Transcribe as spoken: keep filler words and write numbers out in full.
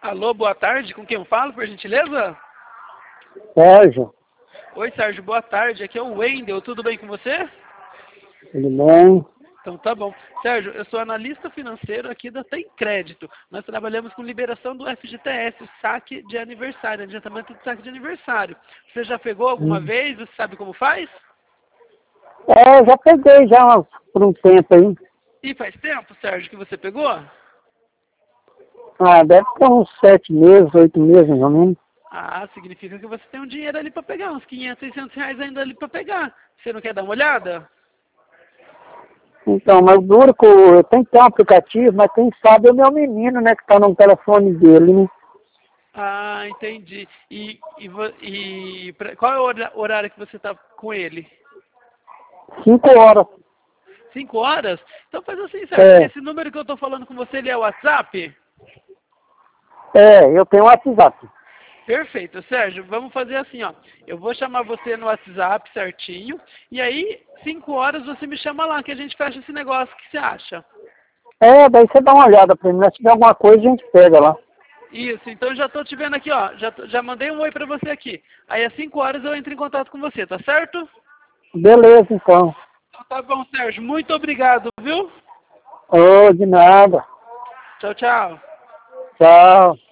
Alô, boa tarde. Com quem eu falo, por gentileza? Sérgio, Oi, Sérgio, boa tarde. Aqui é o Wendel. Tudo bem com você? tudo bem? Então tá bom. Sérgio, eu sou analista financeiro aqui da Tem Crédito. Nós trabalhamos com liberação do F G T S, o saque de aniversário, adiantamento de saque de aniversário. Você já pegou alguma Hum. vez? Você sabe como faz? É, eu já peguei já por um tempo aí. E faz tempo, Sérgio, que você pegou? Ah, deve ter uns sete meses, oito meses, mais ou menos. Ah, significa que você tem um dinheiro ali para pegar, uns quinhentos, seiscentos reais ainda ali para pegar. Você não quer dar uma olhada? Então, mas duro que eu eu tenho que ter um aplicativo, mas quem sabe é o meu menino, né, que tá no telefone dele, né? Ah, entendi. E, e, vo- e pra- qual é o hora- horário que você tá com ele? Cinco horas. Cinco horas? Então faz assim, Sérgio. É, Esse número que eu tô falando com você, ele é o WhatsApp? é, eu tenho WhatsApp. Perfeito, Sérgio. Vamos fazer assim, ó. Eu vou chamar você no WhatsApp certinho. E aí, cinco horas você me chama lá, que a gente fecha esse negócio. O que você acha? É, daí você dá uma olhada pra mim, né? Se tiver alguma coisa a gente pega lá. Isso, então eu já tô te vendo aqui, ó. Já, tô- já mandei um oi pra você aqui. Aí às cinco horas eu entro em contato com você, tá certo? Beleza, então. Então tá bom, Sérgio. Muito obrigado, viu? Ô, de nada. Tchau, tchau. Tchau.